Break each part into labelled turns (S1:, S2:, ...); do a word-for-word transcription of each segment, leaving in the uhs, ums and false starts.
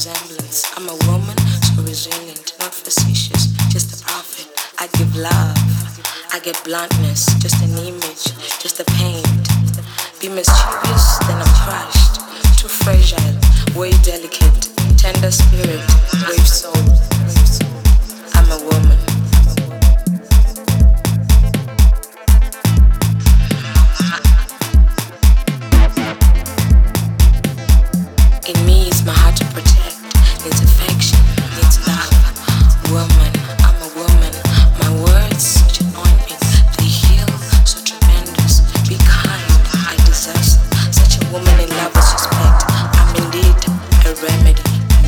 S1: resemblance. I'm a woman, so resilient, not facetious, just a prophet. I give love, I get bluntness, just an image, just a paint. Be mischievous, then I'm crushed. Too fragile, way delicate, tender spirit, brave soul. I'm a woman. In me is my heart to protect, needs affection, needs love. Woman, I'm a woman. My words, such an ointment, they heal, so tremendous. Be kind, I deserve such a woman in love with respect. I'm indeed a remedy.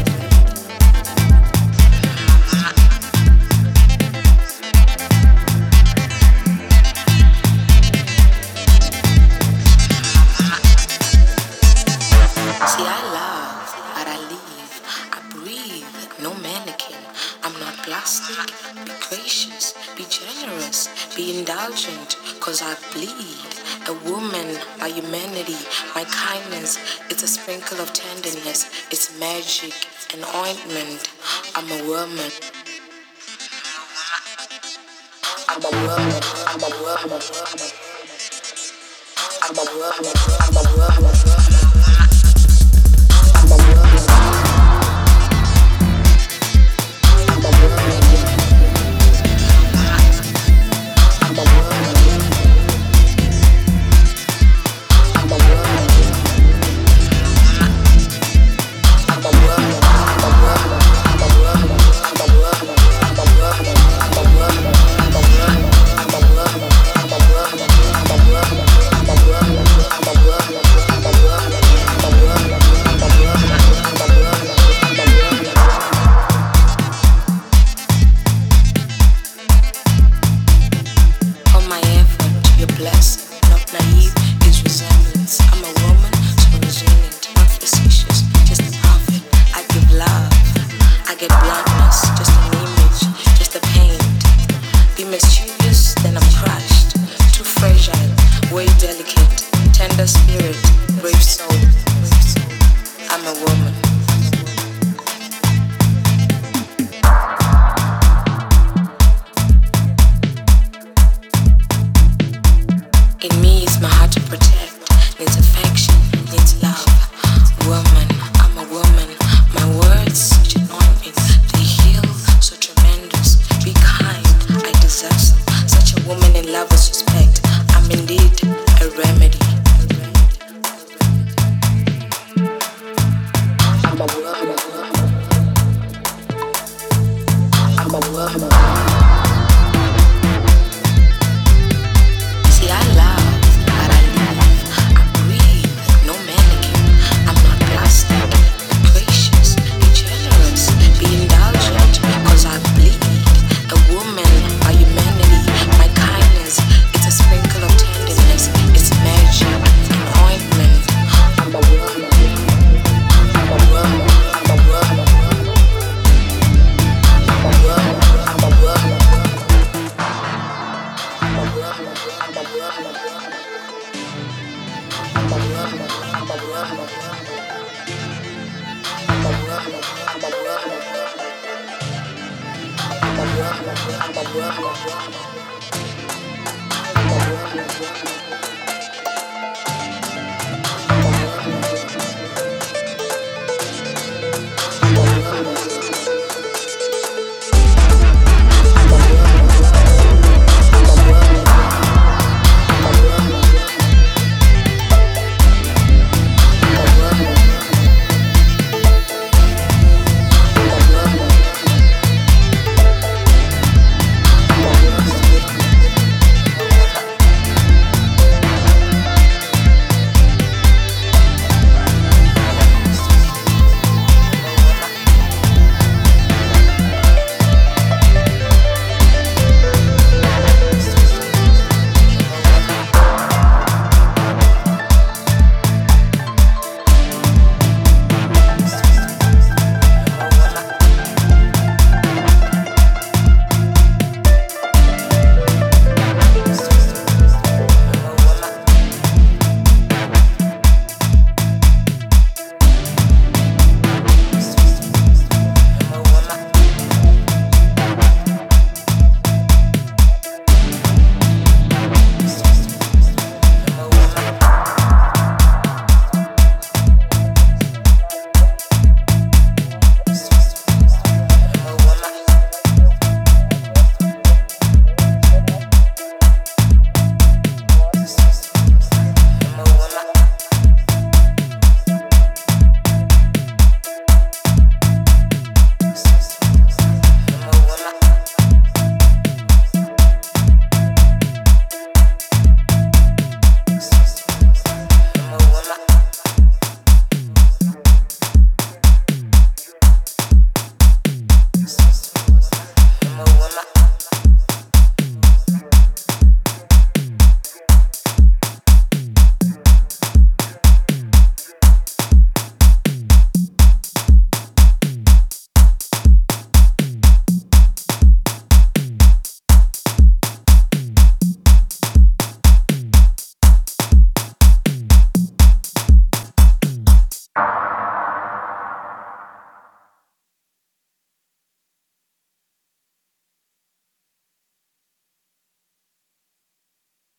S1: See, I love, but I live, I breathe, no mannequin. I'm not plastic. Be gracious, be generous, be indulgent, cause I bleed. A woman, my humanity, my kindness, it's a sprinkle of tenderness, it's magic, an ointment. I'm a woman. I'm a woman, I'm a woman, I'm a woman, I'm a woman. I'm a woman. I'm a woman. I'm a woman. I'm a woman. I'm a woman. I'm a woman. I'm a woman. I'm a woman. I'm a woman. I'm a woman. I'm a woman. I'm a woman. I'm a woman. I'm a woman. I'm a woman. I'm a woman. I'm a woman. I'm a woman. All my effort, your blessing, not naive, is resemblance. I'm a woman, so resilient, not facetious, just a prophet. I give love, I get bluntness, just an image, just a paint. Be mischievous, then I'm crushed. Too fragile, way delicate, tender spirit, brave soul. I'm a woman. In me is my heart to protect, needs affection, needs love. Woman, I'm a woman. My words, such an ointment, they heal, so tremendous. Be kind, I deserve some. Such a woman in love with respect. I'm indeed a remedy. I'm a woman. I'm a woman. See, I love, but I live, I breathe, no mannequin. I'm not plastic. Gracious, be generous, be indulgent, cause I bleed. A woman, my humanity, my kindness, it's a sprinkle of tenderness, it's magic, an ointment. I'm a woman. I'm a woman. I'm a woman. I'm a woman. I'm a woman. I'm a woman. I'm a woman. I'm a woman. I'm a woman. I'm a woman. I'm a woman. I'm a woman. I'm a woman.